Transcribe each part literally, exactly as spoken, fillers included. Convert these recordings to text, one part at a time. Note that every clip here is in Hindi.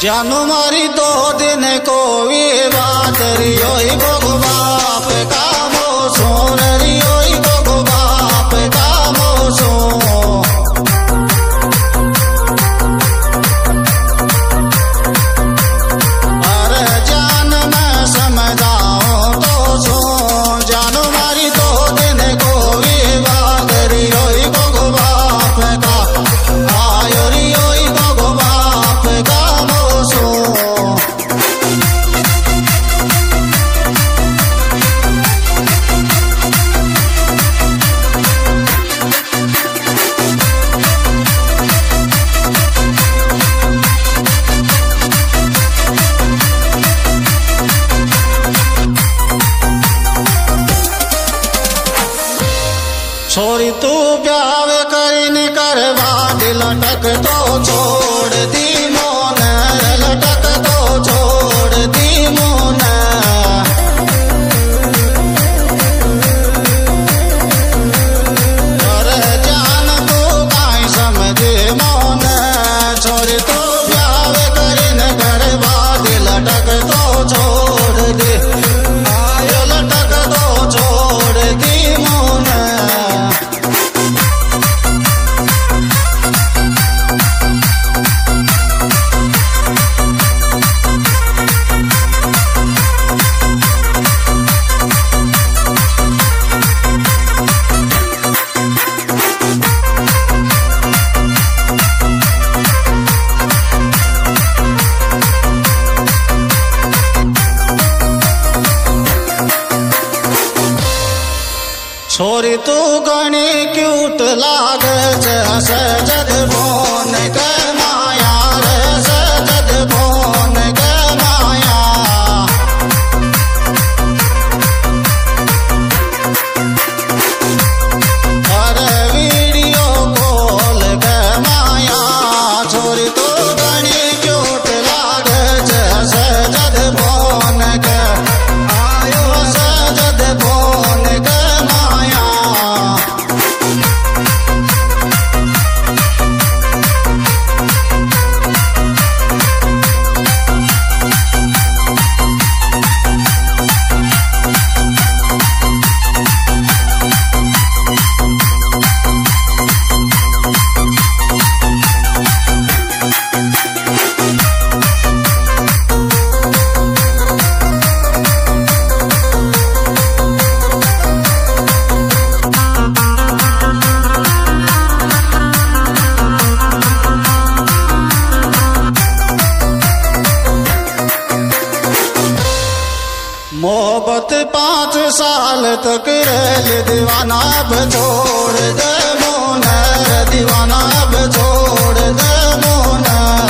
जानू मारी दो दिन को बात रियो गोगो बाप का मोसोन रियो गोगो बाप का मोसो अरे जान मैं समझाऊं तो सो जानू मारी दो दिन को बात रियो गोगो बाप का आयो रियो गोगो बाप का छोरी तू प्याव करीन करवा दिल लटक तो छोड़ दी मोन लटक तो छोड़ दी मोन अरे जान तू काई समझे मोन छोरी तू प्याव करीन करवा दिल लटक तो छोड़ दे आयो लटक तो छोड़ दी मोन छोरी तू घणी क्यूट लाग सजद बोन के माया रे सजद बोन के माया अरे वीडियो कॉल के माया छोरी तू घणी क्यूट लाग सजद बोन के आयो सजद बोन के मोहब्बत पाँच साल तक रेल दीवाना अब छोड़ दे मोन दीवाना अब छोड़ दे मोन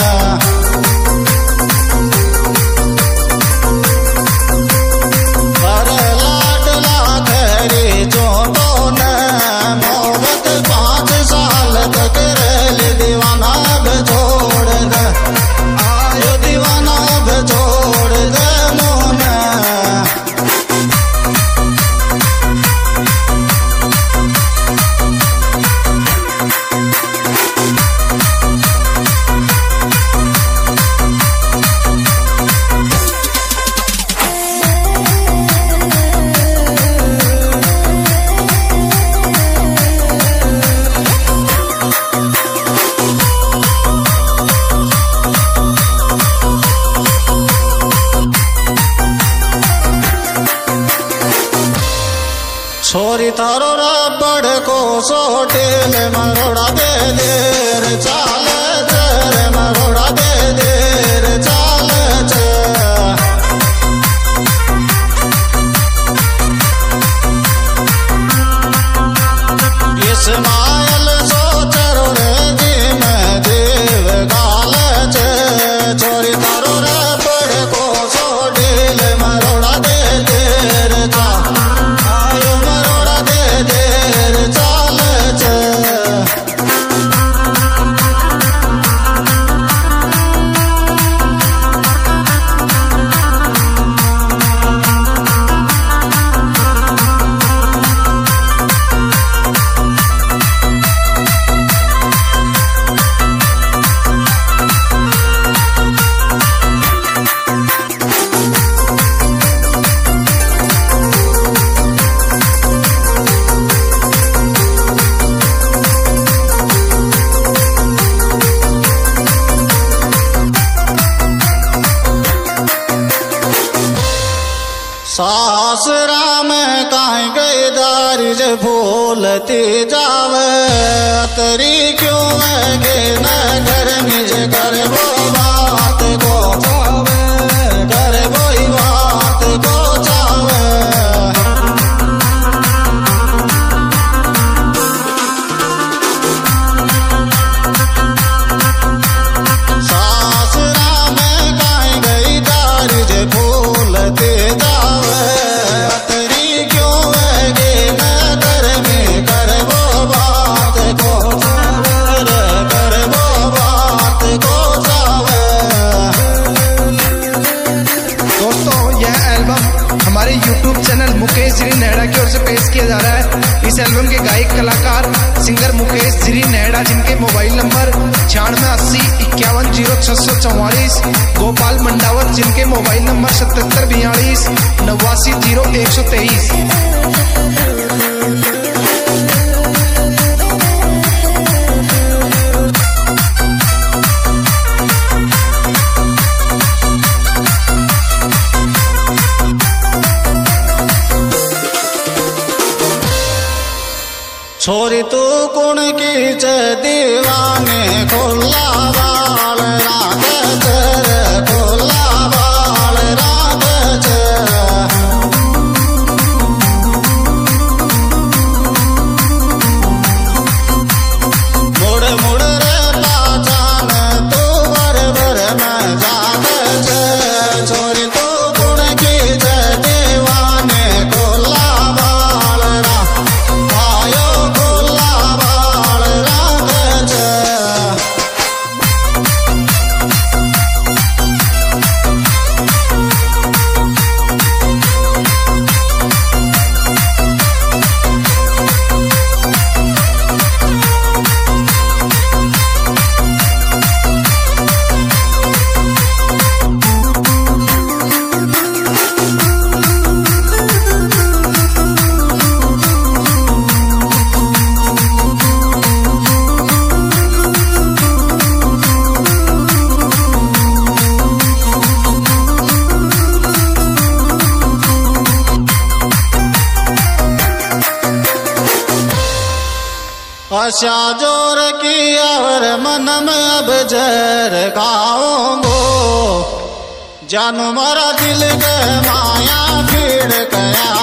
अरे लाडला तेरी जो तो न मोहब्बत पाँच साल तक रेल दीवाना अब छोड़ दे आयो दीवाना अब छोड़ दे मोन छोरी थारो रबड़ को सोटेल मरोड़ा दे देर चाल चर मरोड़ा दे देर चाल इस्माइल सो चरो रे जी में देव गाल छोरी थारो रबड़ को सोटेल मरोड़ा दे देर चाल देर चाल सासरा में काहे गए दारिज भूलती जावे तरी क्यों गे न घर निज कर वो बात को जावे कर वही बात को जावे सासरा में काहे गई दारिज भूलती जावे तरी क्यों गे न घर में कर वो बात को जावे कर वो बात को जावे। दोस्तों यह एल्बम हमारे यूट्यूब चैनल मुकेश जिरी नेहड़ा की ओर से पेश किया जा रहा है। इस एल्बम के गायक कलाकार सिंगर मुकेश जिरी नेहड़ा, जिनके मोबाइल नंबर छियानवे अस्सी इक्यावन जीरो छह सौ चौवालीस, गोपाल मंडावत जिनके मोबाइल नंबर सतहत्तर बयालीस नवासी जीरो एक सौ तेईस। छोरी तू कुण की च दीवाने खुला बाल रात चर खुला बाल रात चर मुड़ मुड़ रे पाचान तू बर बर में जात च छोरी तू कुण की च दीवाने खुला बाल रात आयो खुला बाल रात च आशा जोर की और मन में अब जर खाऊंगो जानू मारा दिल के माया भीड़ गया